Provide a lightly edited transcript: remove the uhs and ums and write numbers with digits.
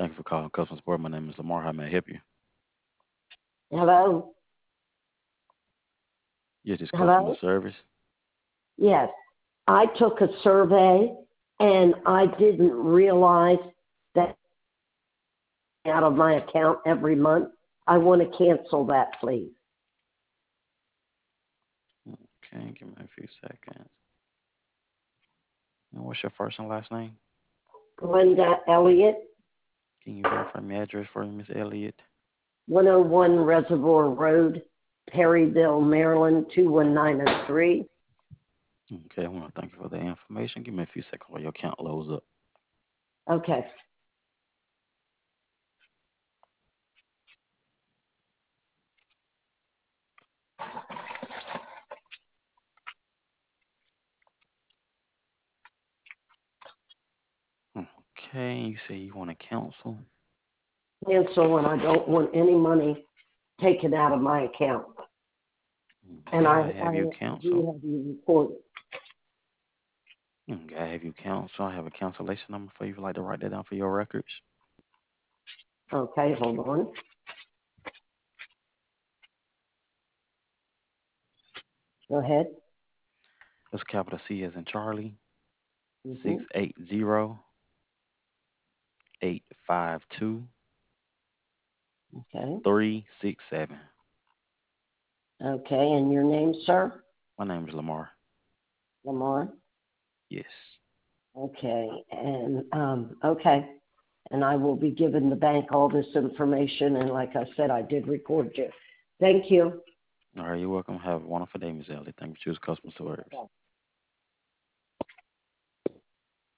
Thank you for calling Customer Support. My name is Lamar. How may I help you? Hello? Yes, this customer Hello? service. Yes. I took a survey and I didn't realize that out of my account every month. I want to cancel that, please. Okay, give me a few seconds. And what's your first and last name? Glenda Elliott, Can you verify my address for me, Miss Elliott? 101 Reservoir Road, Perryville, Maryland, 21903. Okay, I want to thank you for the information. Give me a few seconds while your account loads up. Okay. Okay, you say you want to cancel. Cancel, and I don't want any money taken out of my account. And Okay, I I have you do cancel. have you recorded. Okay, I have you cancel. I have a cancellation number for you. If you'd like to write that down for your records. Okay, hold on. Go ahead. That's capital C as in Charlie. Hmm. 680-852-367. Okay. Okay, and your name, sir? My name is Lamar. Lamar? Yes. Okay, and okay, and I will be giving the bank all this information. And like I said, I did record you. Thank you. All right, you're welcome. Have a wonderful day, Miss Elliott. Thank you for choosing customer service.